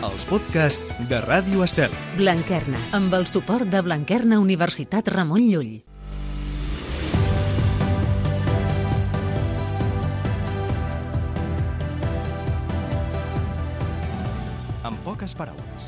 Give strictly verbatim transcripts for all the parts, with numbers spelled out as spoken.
els podcasts de Ràdio Estel. Blanquerna, amb el suport de Blanquerna Universitat Ramon Llull. En poques paraules.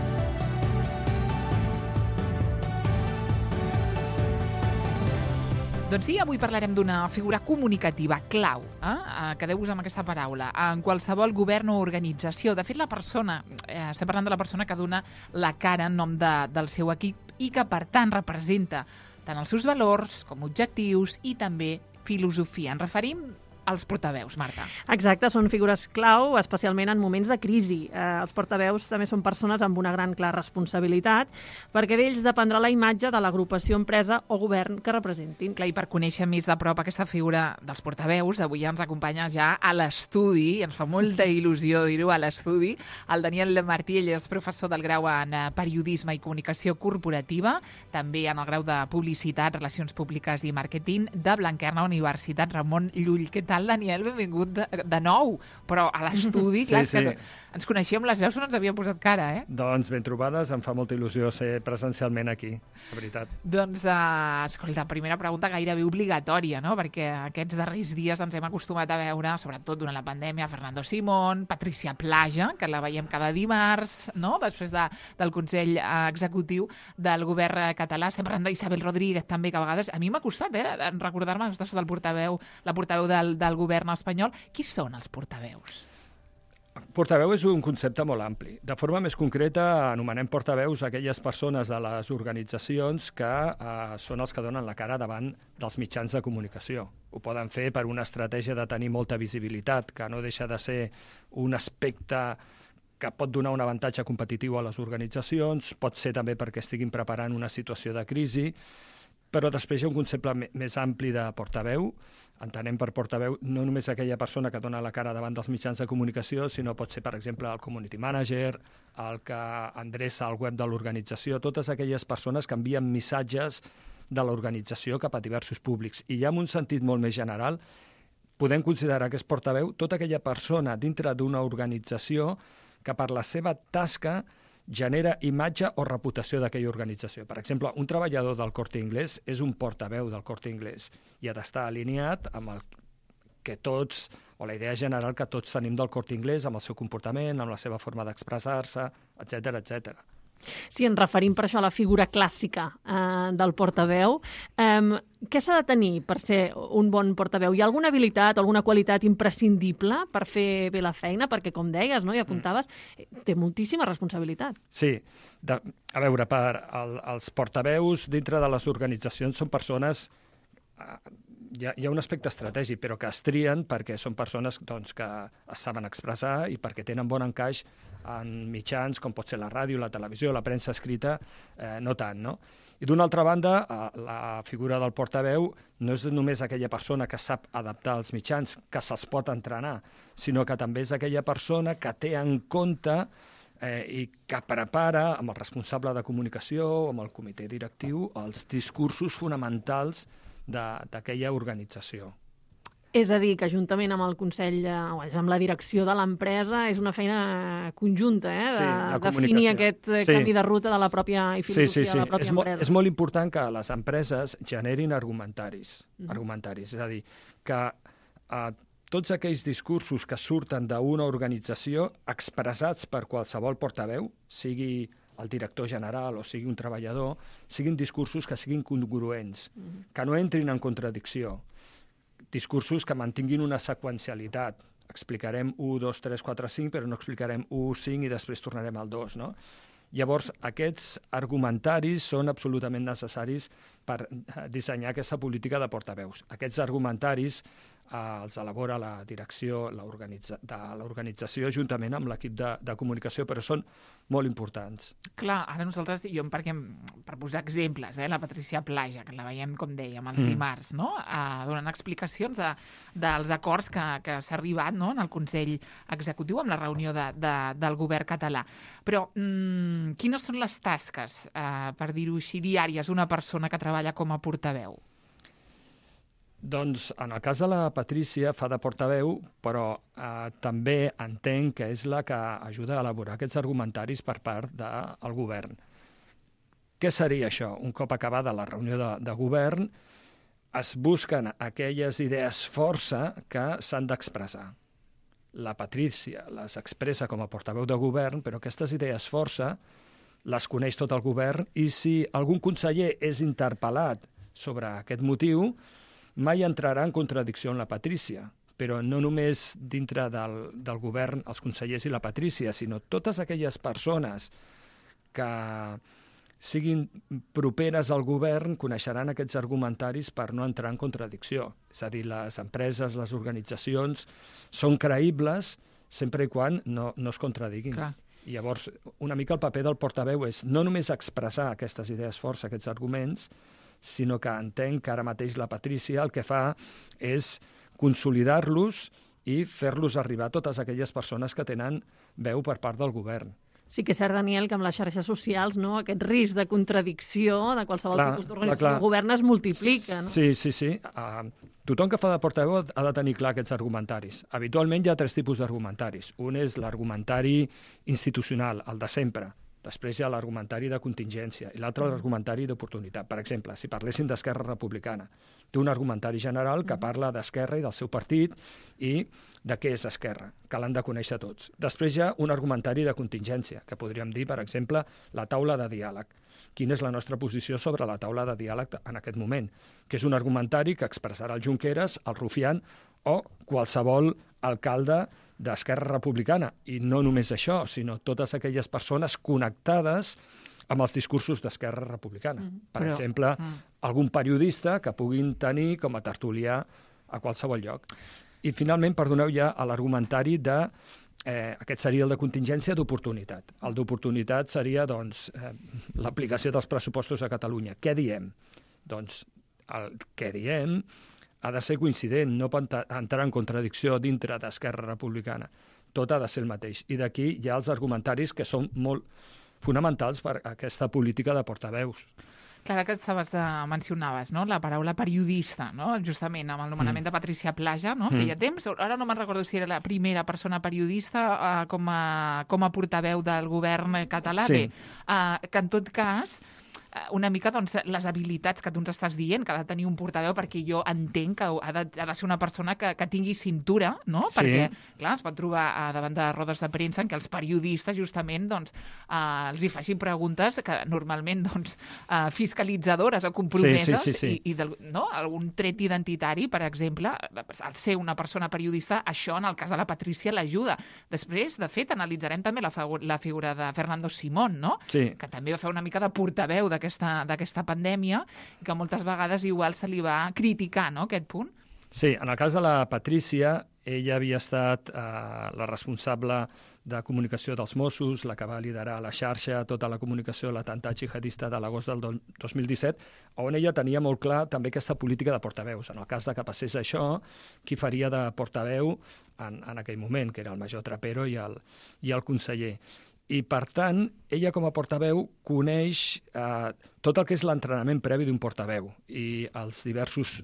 Doncs sí, avui parlarem d'una figura comunicativa clau, eh? Quedeu-vos amb aquesta paraula, en qualsevol govern o organització. De fet, la persona, eh, estem parlant de la persona que dona la cara en nom de, del seu equip i que, per tant, representa tant els seus valors com objectius i també filosofia. Ens referim als portaveus, Marta. Exacte, són figures clau, especialment en moments de crisi. Eh, els portaveus també són persones amb una gran clara responsabilitat, perquè d'ells dependrà la imatge de l'agrupació, empresa o govern que representin. Clar, i per conèixer més de prop aquesta figura dels portaveus, avui ens acompanya ja a l'estudi, i ens fa molta il·lusió dir-ho, a l'estudi, el Daniel Martí. Ell és professor del grau en Periodisme i Comunicació Corporativa, també en el grau de Publicitat, Relacions Públiques i Màrqueting de Blanquerna Universitat Ramon Llull. Què tal, Daniel? Benvingut de, de nou, però a l'estudi, clar, sí, sí. Que ens coneixíem les veus, no ens havíem posat cara, eh? Doncs ben trobades, em fa molta il·lusió ser presencialment aquí, de veritat. Doncs, uh, escolta, primera pregunta gairebé obligatòria, no? Perquè aquests darrers dies ens hem acostumat a veure, sobretot durant la pandèmia, Fernando Simón, Patricia Plaja, que la veiem cada dimarts, no? Després de, del Consell Executiu del Govern català. Estem parlant d'Isabel Rodríguez, també, que a vegades a mi m'ha costat, eh, recordar-me del portaveu, la portaveu del, del govern espanyol. Qui són els portaveus? Portaveu és un concepte molt ampli. De forma més concreta, anomenem portaveus aquelles persones de les organitzacions que eh, són els que donen la cara davant dels mitjans de comunicació. Ho poden fer per una estratègia de tenir molta visibilitat, que no deixa de ser un aspecte que pot donar un avantatge competitiu a les organitzacions, pot ser també perquè estiguin preparant una situació de crisi, però després hi ha un concepte més ampli de portaveu. Entenem per portaveu no només aquella persona que dona la cara davant dels mitjans de comunicació, sinó pot ser, per exemple, el community manager, el que endreça el web de l'organització, totes aquelles persones que envien missatges de l'organització cap a diversos públics. I ja en un sentit molt més general, podem considerar que és portaveu tota aquella persona dintre d'una organització que per la seva tasca genera imatge o reputació d'aquella organització. Per exemple, un treballador del Corte Inglés és un portaveu del Corte Inglés i ha d'estar alineat amb el que tots, o la idea general que tots tenim del Corte Inglés, amb el seu comportament, amb la seva forma d'expressar-se, etcètera, etcètera. Si ens referim per això a la figura clàssica eh, del portaveu, eh, què s'ha de tenir per ser un bon portaveu? Hi ha alguna habilitat o alguna qualitat imprescindible per fer bé la feina? Perquè, com deies, no, i apuntaves, té moltíssima responsabilitat. Sí. De, a veure, per el, els portaveus dintre de les organitzacions són persones... Eh, hi, ha, hi ha un aspecte estratègic, però que es trien perquè són persones doncs, que es saben expressar i perquè tenen bon encaix en mitjans com pot ser la ràdio, la televisió, la premsa escrita, eh, no tant, no? I d'una altra banda, la figura del portaveu no és només aquella persona que sap adaptar els mitjans, que se'ls pot entrenar, sinó que també és aquella persona que té en compte eh, i que prepara amb el responsable de comunicació, amb el comitè directiu, els discursos fonamentals d'aquella organització. És a dir, que juntament amb el Consell, amb la direcció de l'empresa, és una feina conjunta, eh? De, sí, definir aquest sí. canvi de ruta de la pròpia i filosofia sí, sí, sí. de la pròpia és empresa. Mo, és molt important que les empreses generin argumentaris, mm. argumentaris. És a dir, que eh, tots aquells discursos que surten d'una organització expressats per qualsevol portaveu, sigui el director general o sigui un treballador, siguin discursos que siguin congruents, mm. que no entrin en contradicció, discursos que mantinguin una seqüencialitat. Explicarem u, dos, tres, quatre, cinc, però no explicarem u, cinc i després tornarem al dos, no? Llavors, aquests argumentaris són absolutament necessaris per dissenyar aquesta política de portaveus. Aquests argumentaris eh, els elabora la direcció l'organitza, de l'organització juntament amb l'equip de, de comunicació, però són molt importants. Clar, ara nosaltres, jo perquè, per posar exemples, eh, la Patricia Plaja, que la veiem, com dèiem, els mm. dimarts, no? eh, donant explicacions de, dels acords que, que s'ha arribat, no? En el Consell Executiu amb la reunió de, de, del govern català. Però mm, quines són les tasques, eh, per dir-ho així, diàries, una persona que treballa com a portaveu? Doncs en el cas de la Patrícia fa de portaveu, però eh, també entenc que és la que ajuda a elaborar aquests argumentaris per part del govern. Què seria això? Un cop acabada la reunió de, de govern, es busquen aquelles idees força que s'han d'expressar. La Patrícia les expressa com a portaveu de govern, però aquestes idees força les coneix tot el govern i si algun conseller és interpel·lat sobre aquest motiu, mai entrarà en contradicció amb la Patrícia, però no només dintre del, del govern els consellers i la Patrícia, sinó totes aquelles persones que siguin properes al govern coneixeran aquests argumentaris per no entrar en contradicció. És a dir, les empreses, les organitzacions són creïbles sempre i quan no, no es contradiguin. Clar. I llavors, una mica el paper del portaveu és no només expressar aquestes idees força, aquests arguments, sinó que entenc que ara mateix la Patrícia el que fa és consolidar-los i fer-los arribar a totes aquelles persones que tenen veu per part del govern. Sí que és cert, Daniel, que amb les xarxes socials no, aquest risc de contradicció de qualsevol Clar, tipus d'organització clar, clar. del govern es multiplica. No? Sí, sí, sí. Uh, tothom que fa de portaveu ha de tenir clar aquests argumentaris. Habitualment hi ha tres tipus d'argumentaris. Un és l'argumentari institucional, el de sempre. Després hi ha l'argumentari de contingència i l'altre l'argumentari d'oportunitat. Per exemple, si parléssim d'Esquerra Republicana, té un argumentari general que parla d'Esquerra i del seu partit i de què és Esquerra, que l'han de conèixer tots. Després hi ha un argumentari de contingència, que podríem dir, per exemple, la taula de diàleg. Quina és la nostra posició sobre la taula de diàleg en aquest moment? Que és un argumentari que expressarà el Junqueras, el Rufián o qualsevol alcalde d'Esquerra Republicana. I no només això, sinó totes aquelles persones connectades amb els discursos d'Esquerra Republicana. Mm, per però, exemple, mm. algun periodista que puguin tenir com a tertulià a qualsevol lloc. I finalment, perdoneu, ja a l'argumentari de Eh, aquest seria el de contingència d'oportunitat. El d'oportunitat seria doncs, eh, l'aplicació dels pressupostos a Catalunya. Què diem? Doncs el que diem ha de ser coincident, no pot entrar en contradicció dintre d'Esquerra Republicana. Tot ha de ser el mateix. I d'aquí hi ha els argumentaris que són molt fonamentals per a aquesta política de portaveus. Clar, que estaves, uh, mencionaves, no? La paraula periodista, no? Justament amb el nomenament mm. de Patricia Plaja, no? Mm. Feia temps. Ara no me'n recordo si era la primera persona periodista uh, com, a, com a portaveu del govern català. Sí. Bé, uh, que en tot cas una mica doncs, les habilitats que tu ens estàs dient que ha de tenir un portaveu, perquè jo entenc que ha de, ha de ser una persona que, que tingui cintura, no? Sí. Perquè, clar, es pot trobar a davant de rodes de premsa en què els periodistes justament doncs, eh, els hi facin preguntes que normalment doncs, eh, fiscalitzadores o compromeses sí, sí, sí, sí. i, i del, no? algun tret identitari, per exemple, al ser una persona periodista, això en el cas de la Patrícia l'ajuda. Després, de fet, analitzarem també la, la figura de Fernando Simón, no? Sí. Que també va fer una mica de portaveu de d'aquesta pandèmia i que moltes vegades igual se li va criticar, no?, aquest punt. Sí, en el cas de la Patrícia, ella havia estat eh, la responsable de comunicació dels Mossos, la que va liderar la xarxa, tota la comunicació de l'atemptat jihadista de l'agost del dos mil disset, on ella tenia molt clar també aquesta política de portaveus. En el cas de que passés això, qui faria de portaveu en, en aquell moment, que era el major Trapero i el, i el conseller. I, per tant, ella com a portaveu coneix eh, tot el que és l'entrenament previ d'un portaveu i els diversos,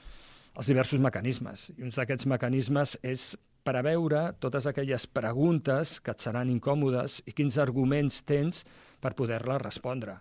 els diversos mecanismes. I un d'aquests mecanismes és preveure totes aquelles preguntes que et seran incòmodes i quins arguments tens per poder-les respondre.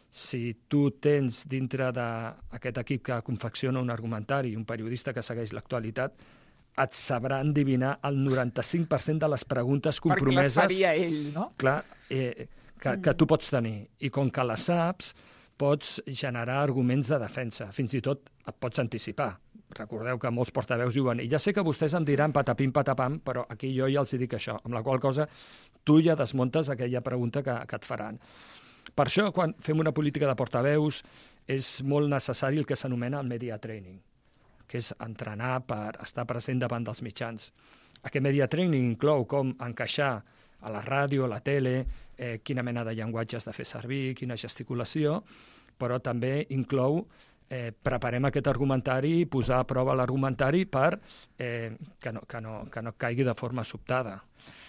Si tu tens dintre d'aquest equip que confecciona un argumentari, un periodista que segueix l'actualitat, et sabrà endevinar el noranta-cinc per cent de les preguntes compromeses... Perquè les faria ell, no? Clar, eh, que, que tu pots tenir. I com que les saps, pots generar arguments de defensa. Fins i tot et pots anticipar. Recordeu que molts portaveus diuen i ja sé que vostès em diran patapim, patapam, però aquí jo ja els dic això, amb la qual cosa tu ja desmuntes aquella pregunta que, que et faran. Per això, quan fem una política de portaveus, és molt necessari el que s'anomena el media training, que és entrenar per estar present davant dels mitjans. Aquest media training inclou com encaixar a la ràdio, a la tele, eh, quina mena de llenguatge has de fer servir, quina gesticulació, però també inclou eh, preparem aquest argumentari i posar a prova l'argumentari per eh, que, no, que, no, que no caigui de forma sobtada.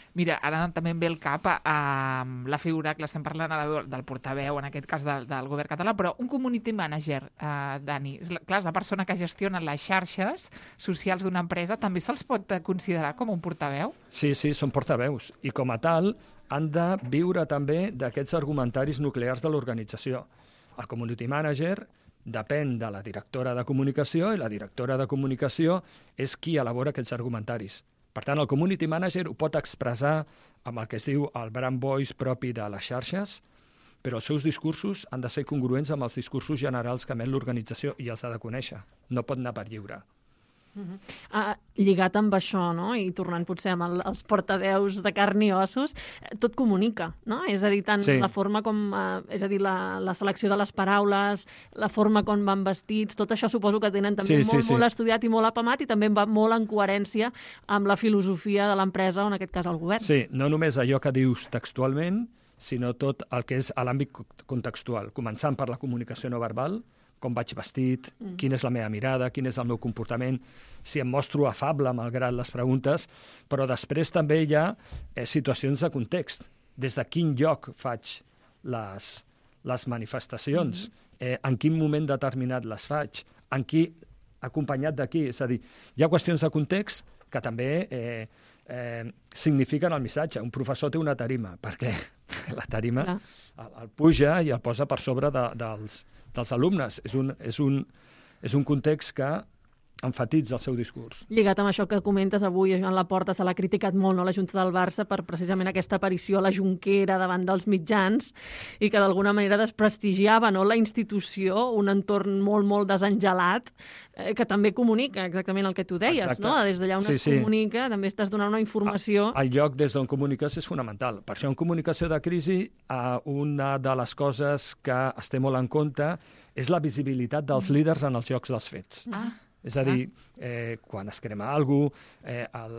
Mira, ara també em ve el cap a, a la figura que l'estem parlant ara del portaveu, en aquest cas del, del govern català, però un community manager, eh, Dani, és la, clar, és la persona que gestiona les xarxes socials d'una empresa, també se'ls pot considerar com un portaveu? Sí, sí, són portaveus. I com a tal, han de viure també d'aquests argumentaris nuclears de l'organització. El community manager depèn de la directora de comunicació i la directora de comunicació és qui elabora aquests argumentaris. Per tant, el community manager ho pot expressar amb el que es diu el brand voice propi de les xarxes, però els seus discursos han de ser congruents amb els discursos generals que emet l'organització i els ha de conèixer. No pot anar per lliure. Uh-huh. Uh, lligat amb això, no? I tornant potser amb el, els portaveus de carn i ossos, tot comunica, no? És a dir, tant sí. la forma com, uh, és a dir, la, la selecció de les paraules, la forma com van vestits, tot això suposo que tenen també sí, molt, sí, sí. molt estudiat i molt apamat i també va molt en coherència amb la filosofia de l'empresa o en aquest cas el govern. Sí, no només allò que dius textualment, sinó tot el que és a l'àmbit contextual, començant per la comunicació no verbal, com vaig vestit, mm. quina és la meva mirada, quin és el meu comportament, si em mostro afable malgrat les preguntes, però després també hi ha eh, situacions de context. Des de quin lloc faig les, les manifestacions, mm. eh, en quin moment determinat les faig, en qui, acompanyat de qui. És a dir, hi ha qüestions de context que també eh, eh, signifiquen el missatge. Un professor té una tarima, perquè la tarima el, el puja i el posa per sobre de, dels dels alumnes. És un, és un, és un context que enfatitza el seu discurs. Lligat amb això que comentes avui, Joan Laporta se l'ha criticat molt, no, la Junta del Barça per precisament aquesta aparició a la Jonquera davant dels mitjans i que d'alguna manera desprestigiava, no, la institució, un entorn molt, molt desengelat, eh, que també comunica exactament el que tu deies. Exacte. No? Des d'allà on sí, es sí. comunica també estàs donant una informació... El lloc des d'on comuniques és fonamental. Per això en comunicació de crisi eh, una de les coses que es té molt en compte és la visibilitat dels líders en els llocs dels fets. Ah. És a dir, eh, quan es crema alguna cosa, eh, el,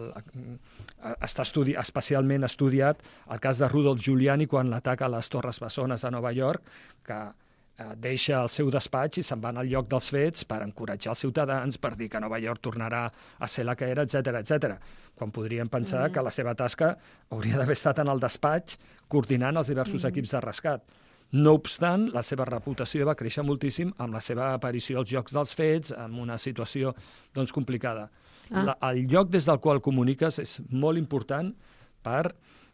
està estudi especialment estudiat el cas de Rudolf Giuliani quan l'ataca a les Torres Bessones a Nova York, que eh, deixa el seu despatx i se'n va al lloc dels fets per encoratjar els ciutadans, per dir que Nova York tornarà a ser la que era, etcètera, etcètera. Quan podríem pensar mm. que la seva tasca hauria d'haver estat en el despatx coordinant els diversos mm. equips de rescat. No obstant, la seva reputació va créixer moltíssim amb la seva aparició als llocs dels fets, en una situació doncs, complicada. Ah. La, el lloc des del qual comuniques és molt important per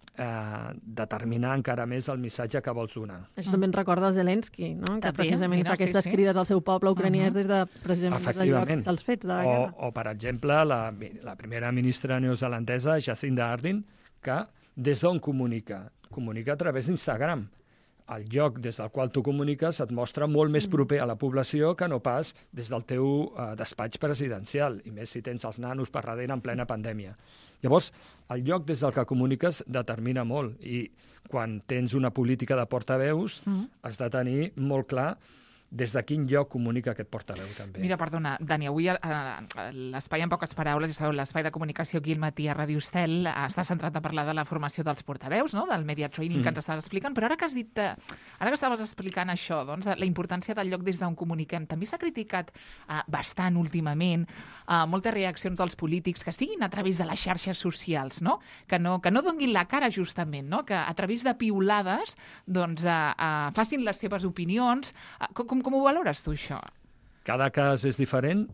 eh, determinar encara més el missatge que vols donar. Això també ens recorda Zelensky, no? que precisament mira, fa aquestes sí, sí. crides al seu poble ucranià uh -huh. des de precisament el lloc dels fets de la guerra. O, o per exemple, la, la primera ministra neozelandesa, Jacinda Ardern, que des d'on comunica? Comunica a través d'Instagram. El lloc des del qual tu comuniques et mostra molt més proper a la població que no pas des del teu eh, despatx presidencial, i més si tens els nanos per darrere en plena pandèmia. Llavors, el lloc des del que comuniques determina molt, i quan tens una política de portaveus mm. has de tenir molt clar des de quin lloc comunica aquest portaveu, també. Mira, perdona, Dani, avui eh, l'espai en poques paraules, ja sabeu, l'espai de comunicació aquí al matí a Ràdio Estel, eh, està centrat a parlar de la formació dels portaveus, no?, del media training mm. que ens estaves explicant, però ara que has dit, eh, ara que estaves explicant això, doncs, la importància del lloc des d'on comuniquem, també s'ha criticat eh, bastant últimament, eh, moltes reaccions dels polítics que estiguin a través de les xarxes socials, no?, que no, que no donguin la cara, justament, no?, que a través de piulades, doncs, eh, eh, facin les seves opinions. Eh, com Com, com ho valores tu, això? Cada cas és diferent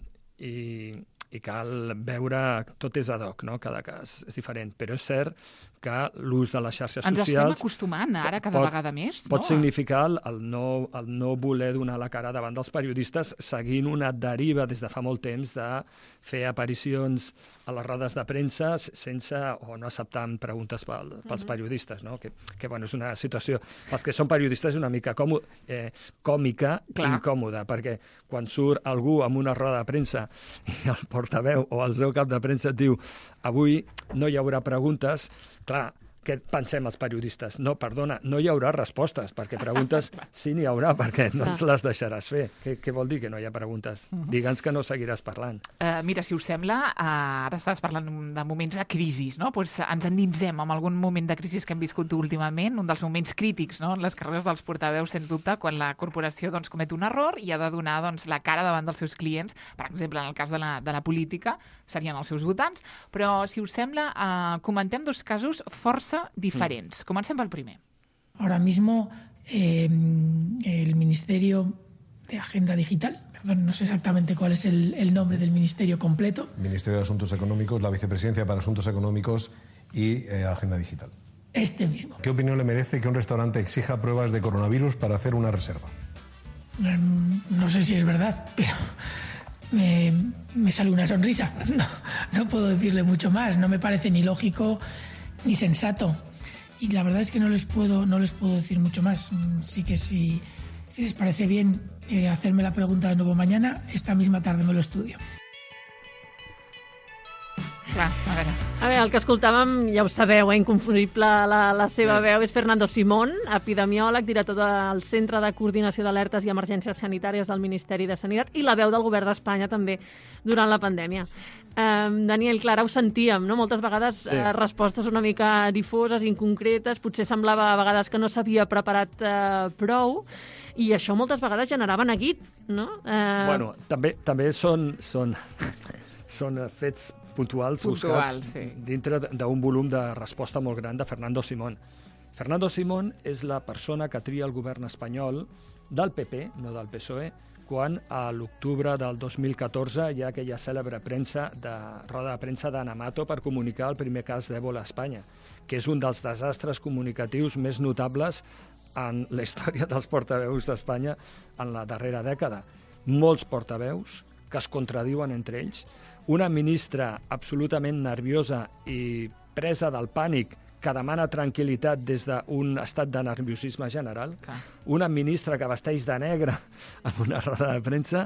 i, i cal veure... Tot és ad hoc, no? Cada cas és diferent. Però és cert que l'ús de les xarxes Ens socials... Ens estem acostumant ara cada pot, vegada més, pot no? significar el, el, no, el no voler donar la cara davant dels periodistes seguint una deriva des de fa molt temps de fer aparicions a les rodes de premsa sense o no acceptant preguntes pel, pels periodistes, no? Que, que bueno, és una situació... Els que són periodistes és una mica còmode, eh, còmica i incòmoda, perquè quan surt algú amb una roda de premsa i el portaveu o el seu cap de premsa et diu avui no hi haurà preguntes, clar, què pensem els periodistes? No, perdona, no hi haurà respostes, perquè preguntes sí n'hi haurà, perquè no ens les deixaràs fer. Què, què vol dir que no hi ha preguntes? Digue'ns que no seguiràs parlant. Uh, mira, si us sembla, uh, ara estàs parlant de moments de crisi, no? Pues ens endinsem en algun moment de crisi que hem viscut últimament, un dels moments crítics, no?, en les carreres dels portaveus, sens dubte, quan la corporació doncs, comet un error i ha de donar doncs, la cara davant dels seus clients, per exemple, en el cas de la, de la política, serien els seus votants, però si us sembla, uh, comentem dos casos força diferents. Comencem pel primer. Ahora mismo eh, el Ministerio de Agenda Digital, perdón, no sé exactamente cuál es el, el nombre del ministerio completo. Ministerio de Asuntos Económicos, la Vicepresidencia para Asuntos Económicos y eh, Agenda Digital. Este mismo. ¿Qué opinión le merece que un restaurante exija pruebas de coronavirus para hacer una reserva? No sé si es verdad, pero me, me sale una sonrisa. No, no puedo decirle mucho más. No me parece ni lógico ni sensato. Y la verdad es que no les puedo, no les puedo decir mucho más. Sí que si, si les parece bien eh, hacerme la pregunta de nuevo mañana, esta misma tarde me lo estudio. Clar, a veure. A veure, el que escoltàvem, ja ho sabeu, eh, inconfundible la, la seva sí. veu, és Fernando Simón, epidemiòleg, director del Centre de Coordinació d'Alertes i Emergències Sanitàries del Ministeri de Sanitat i la veu del Govern d'Espanya també durant la pandèmia. Um, Daniel, Clara, ho sentíem, no? Moltes vegades sí. uh, respostes una mica difoses, inconcretes, potser semblava a vegades que no s'havia preparat uh, prou, i això moltes vegades generava neguit, no? Uh... Bueno, també, també són, són, són fets puntuals, Puntual, buscats sí. dintre d'un volum de resposta molt gran de Fernando Simón. Fernando Simón és la persona que tria el govern espanyol del P P, no del P S O E, quan a l'octubre del dos mil catorze hi ha aquella cèlebre premsa de, roda de premsa d'Anamato per comunicar el primer cas d'Èbola a Espanya, que és un dels desastres comunicatius més notables en la història dels portaveus d'Espanya en la darrera dècada. Molts portaveus que es contradiuen entre ells, una ministra absolutament nerviosa i presa del pànic que demana tranquil·litat des d'un estat de nerviosisme general, Clar. una ministra que vesteix de negre en una roda de premsa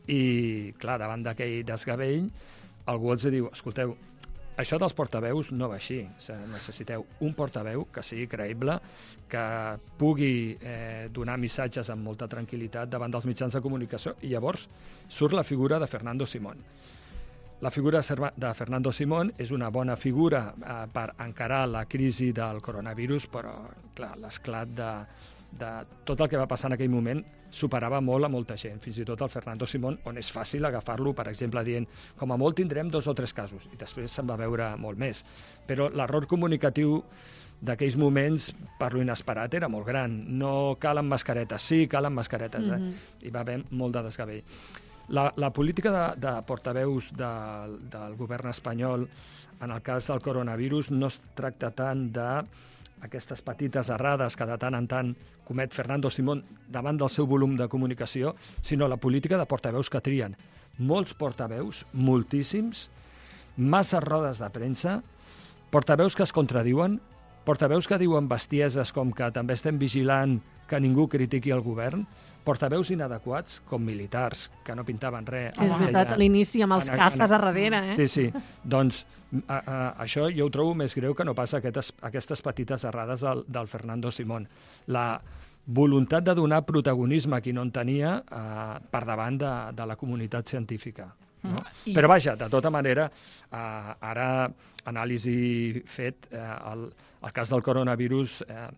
i, clar, davant d'aquell desgavell, algú els diu, escolteu, això dels portaveus no va així. O sigui, necessiteu un portaveu que sigui creïble, que pugui eh, donar missatges amb molta tranquil·litat davant dels mitjans de comunicació, i llavors surt la figura de Fernando Simón. La figura de Fernando Simón és una bona figura eh, per encarar la crisi del coronavirus, però, clar, l'esclat de, de tot el que va passar en aquell moment superava molt a molta gent, fins i tot el Fernando Simón, on és fàcil agafar-lo, per exemple, dient com a molt tindrem dos o tres casos, i després se'n va veure molt més. Però l'error comunicatiu d'aquells moments, per lo inesperat, era molt gran. No calen mascaretes, sí, calen mascaretes, eh? Mm-hmm. Hi va haver molt de desgavell. La, la política de, de portaveus de, del govern espanyol en el cas del coronavirus no es tracta tant d'aquestes petites errades que de tant en tant comet Fernando Simón davant del seu volum de comunicació, sinó la política de portaveus que trien. Molts portaveus, moltíssims, massa rodes de premsa, portaveus que es contradiuen, portaveus que diuen bestieses com que també estem vigilant que ningú critiqui el govern, portaveus inadequats, com militars, que no pintaven res. És veritat, a l'inici amb els cazes a darrere, eh? Sí, sí. Doncs a, a, això jo ho trobo més greu que no pas aquestes, aquestes petites errades del, del Fernando Simón. La voluntat de donar protagonisme a qui no en tenia eh, per davant de, de la comunitat científica. No? Mm. Però vaja, de tota manera, eh, ara, anàlisi fet, eh, el, el cas del coronavirus eh,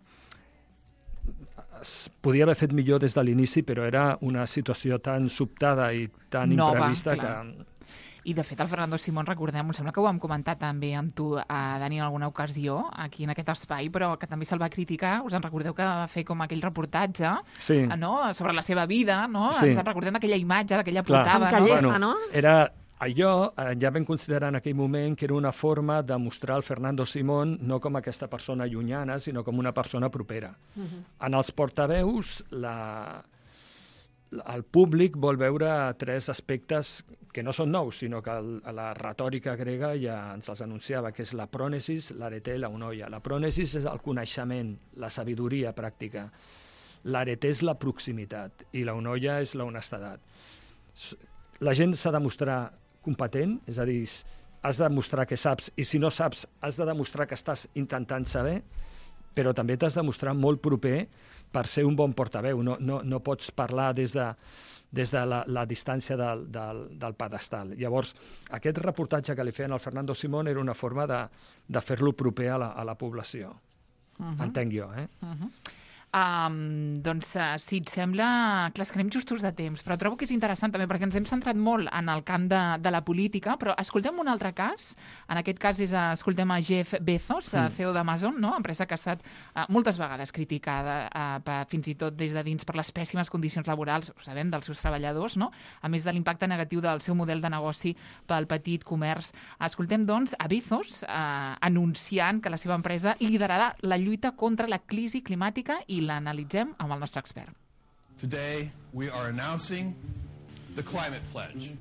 es podia haver fet millor des de l'inici, però era una situació tan sobtada i tan Nova, imprevista clar. que... I, de fet, el Fernando Simón, recordem, em sembla que ho hem comentat també amb tu, eh, Dani, en alguna ocasió, aquí en aquest espai, però que també se'l va criticar. Us en recordeu que va fer com aquell reportatge sí. eh, no? sobre la seva vida, no? Sí. Ens en recordem aquella imatge, d'aquella Clar. portada. Amb Calleja, no? no? Era... Allò eh, ja vam considerar en aquell moment que era una forma de mostrar el Fernando Simón no com aquesta persona llunyana, sinó com una persona propera. Uh-huh. En els portaveus, la... el públic vol veure tres aspectes que no són nous, sinó que el, la retòrica grega ja ens els anunciava, que és la prònesis, l'arete i la unoia. La prònesis és el coneixement, la sabidoria pràctica. L'arete és la proximitat i la unoia és la honestedat. La gent s'ha de mostrar competent, és a dir, has de demostrar que saps, i si no saps, has de demostrar que estàs intentant saber, però també t'has de mostrar molt proper per ser un bon portaveu. No, no, no pots parlar des de, des de la, la distància del, del, del pedestal. Llavors, aquest reportatge que li feien al Fernando Simón era una forma de, de fer-lo proper a la, a la població. Uh-huh. Entenc jo, eh? Uh-huh. Um, doncs, uh, si et sembla... Clar, és que anem justos de temps, però trobo que és interessant també, perquè ens hem centrat molt en el camp de, de la política, però escoltem un altre cas. En aquest cas és, escoltem a Jeff Bezos, mm. C E O d'Amazon, no? Empresa que ha estat uh, moltes vegades criticada, uh, per, fins i tot des de dins, per les pèssimes condicions laborals, ho sabem, dels seus treballadors, no? A més de l'impacte negatiu del seu model de negoci pel petit comerç. Escoltem, doncs, a Bezos uh, anunciant que la seva empresa liderarà la lluita contra la crisi climàtica i l'analitzem amb el nostre expert. Today we are announcing the Climate Pledge.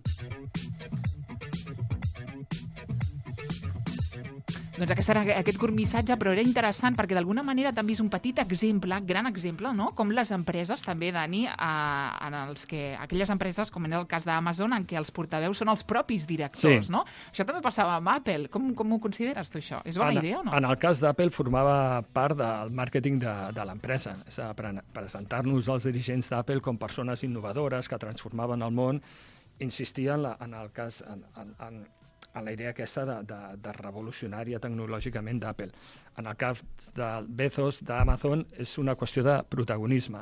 Doncs aquest era aquest curt missatge, però era interessant perquè d'alguna manera també és un petit exemple, gran exemple, no? Com les empreses també, Dani, a, en els que, aquelles empreses, com en el cas d'Amazon, en què els portaveus són els propis directors, sí. No? Això també passava amb Apple. Com, com ho consideres tu, això? És bona en, idea o no? En el cas d'Apple formava part del màrqueting de, de l'empresa. És a pre presentar-nos als dirigents d'Apple com persones innovadores que transformaven el món, insistia en, la, en el cas... En, en, en, en la idea aquesta de, de, de revolucionària tecnològicament d'Apple. En el cas de Bezos, d'Amazon, és una qüestió de protagonisme.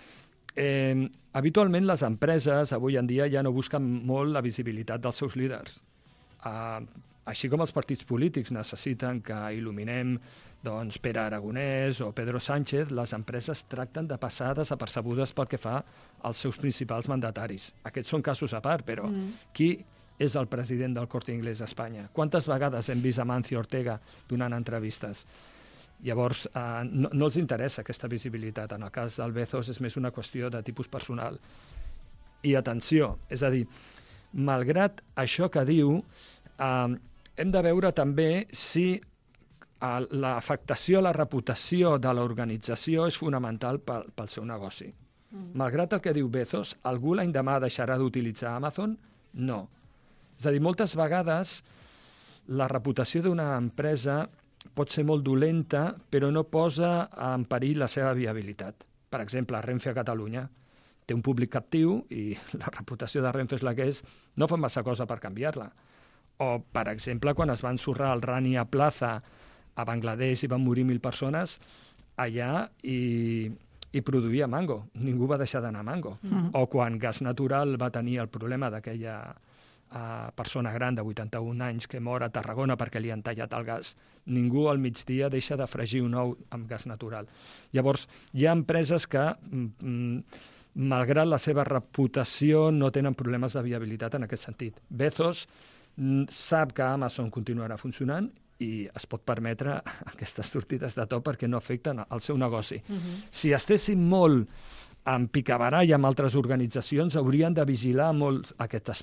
Eh, habitualment les empreses avui en dia ja no busquen molt la visibilitat dels seus líders. Eh, així com els partits polítics necessiten que il·luminem doncs, Pere Aragonès o Pedro Sánchez, les empreses tracten de passar desapercebudes pel que fa als seus principals mandataris. Aquests són casos a part, però mm. qui és el president del Corte Inglés a Espanya? Quantes vegades hem vist a Mancio Ortega donant entrevistes? Llavors, eh, no, no els interessa aquesta visibilitat. En el cas del Bezos és més una qüestió de tipus personal. I atenció, és a dir, malgrat això que diu, eh, hem de veure també si eh, l'afectació a la reputació de l'organització és fonamental pel, pel seu negoci. Mm. Malgrat el que diu Bezos, algú l'any demà deixarà d'utilitzar Amazon? No. És a dir, moltes vegades la reputació d'una empresa pot ser molt dolenta, però no posa en perill la seva viabilitat. Per exemple, Renfe a Catalunya té un públic captiu i la reputació de Renfe és la que és, no fa massa cosa per canviar-la. O, per exemple, quan es va ensorrar el Rania Plaza a Bangladesh i van morir mil persones, allà i, i produïa mango. Ningú va deixar d'anar a mango. Mm-hmm. O quan Gas Natural va tenir el problema d'aquella a persona gran de vuitanta-un anys que mor a Tarragona perquè li han tallat el gas. Ningú al migdia deixa de fregir un ou amb gas natural. Llavors, hi ha empreses que, mm, malgrat la seva reputació, no tenen problemes de viabilitat en aquest sentit. Bezos mm, sap que Amazon continuarà funcionant i es pot permetre aquestes sortides de to perquè no afecten el seu negoci. Uh-huh. Si estéssim molt en picabarall amb altres organitzacions, haurien de vigilar molt aquest,